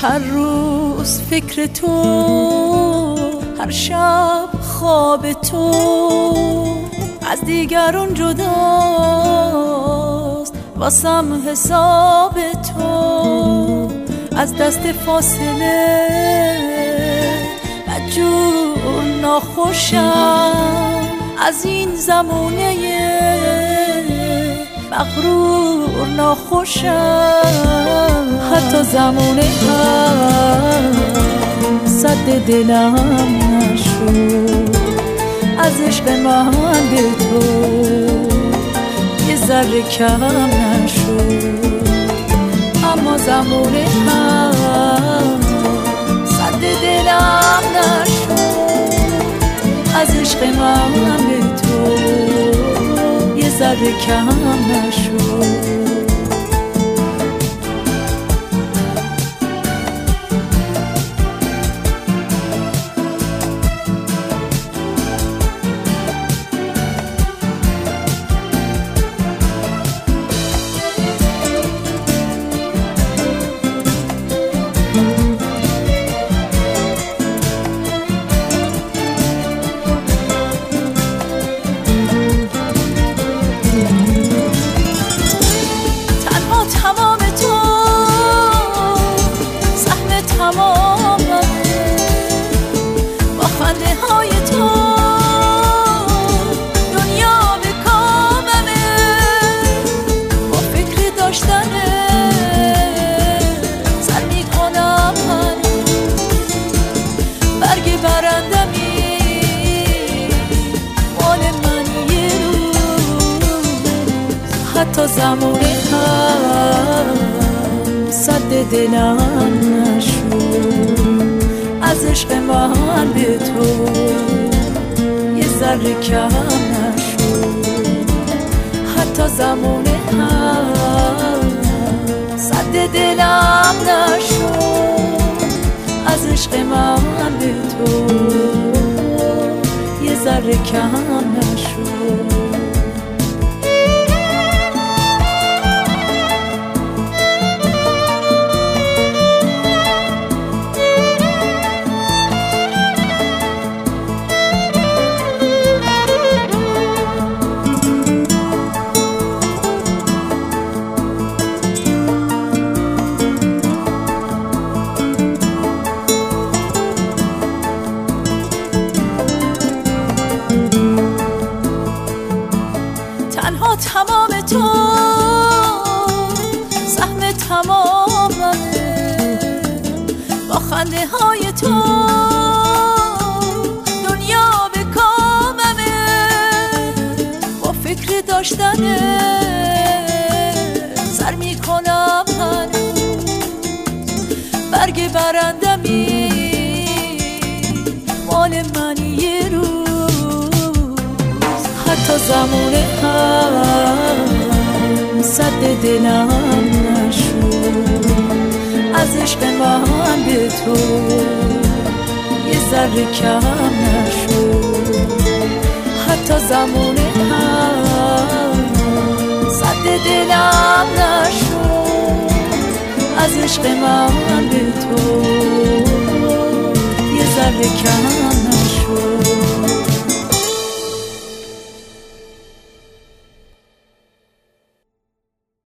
هر روز فکر تو، هر شب خواب تو از دیگران جداست، واسم حساب تو از دست فاصله بدجور ناخوشم از این زمونه مغرور ناخوشم. حتی زمونه هم سد دلم نشد از عشق من به تو یه ذره کم نشد. اما زمونه هم سد دلم نشد از عشق من به تو یه ذره کم نشد. حتی زمونه هم سد دلم نشد از عشق من به تو یه ذره کم نشد. حتی زمونه هم سد دلم نشد از عشق من به تو یه ذره کم نشد. تمام تو سهم تمامه، با خنده های تو دنیا به کاممه، با فکر داشتن سر میکنم هنوز برگ برندمی مال من یه روز. حتی زمونه هم سد دلم نشد از عشق من به تو یه ذره کم نشد. حتی زمونه هم سد دلم نشد از عشق من به تو یه ذره کم